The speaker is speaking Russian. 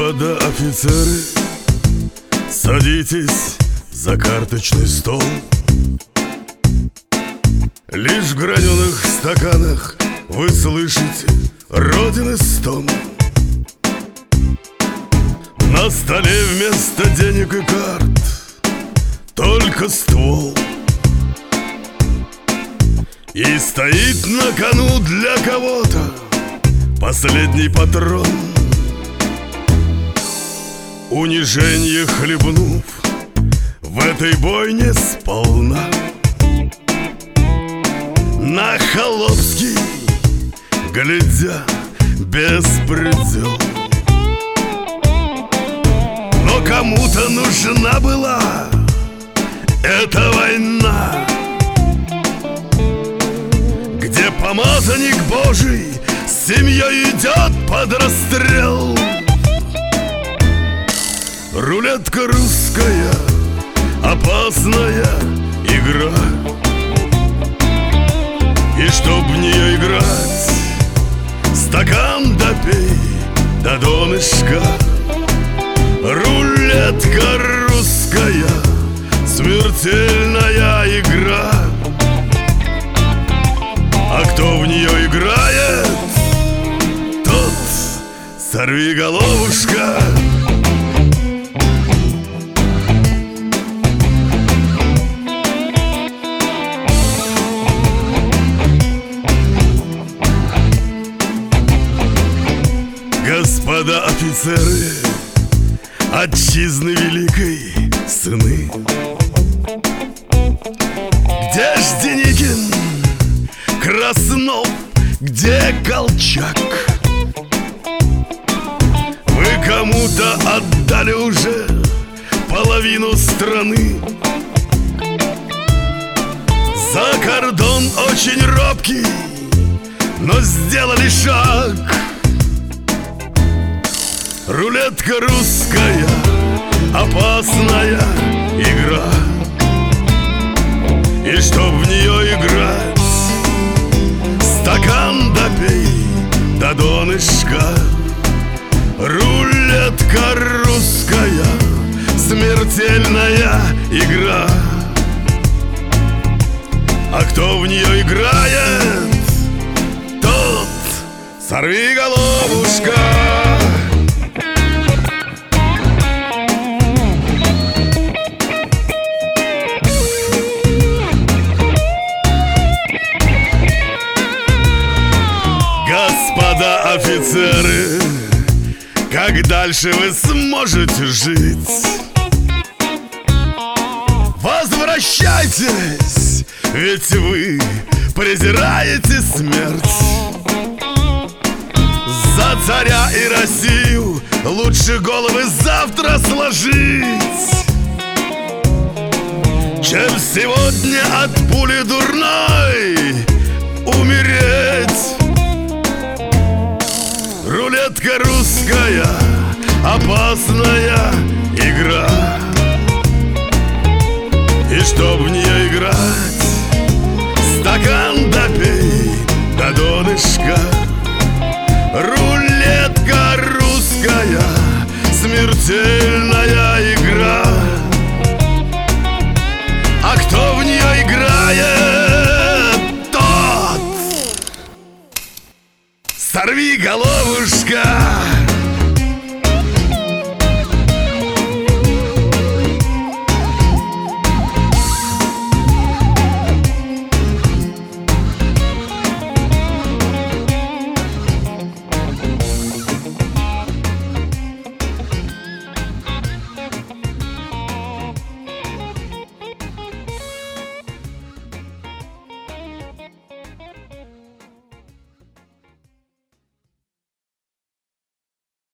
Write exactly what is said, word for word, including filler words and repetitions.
Господа офицеры, садитесь за карточный стол. Лишь в граненых стаканах вы слышите Родины стон. На столе вместо денег и карт только ствол. И стоит на кону для кого-то последний патрон. Унижение хлебнув в этой бойне сполна, на холопский глядя беспредел. Но кому-то нужна была эта война, где помазанник Божий с семьей идет под расстрел. Рулетка русская, опасная игра, и чтоб в нее играть, стакан допей до донышка. Рулетка русская, смертельная игра, а кто в нее играет, тот сорвиголовушка. Господа офицеры, отчизны великой сыны, где ж Деникин, Краснов, где Колчак? Вы кому-то отдали уже половину страны. За кордон очень робкий, но сделали шаг. Рулетка русская, опасная игра, и чтоб в нее играть, стакан допей до донышка. Рулетка русская, смертельная игра, а кто в нее играет, тот сорвиголовушка. Господа офицеры, как дальше вы сможете жить? Возвращайтесь, ведь вы презираете смерть. За царя и Россию лучше головы завтра сложить, чем сегодня от пули дурной умереть. Рулетка русская, опасная игра, и чтоб в нее играть, стакан допей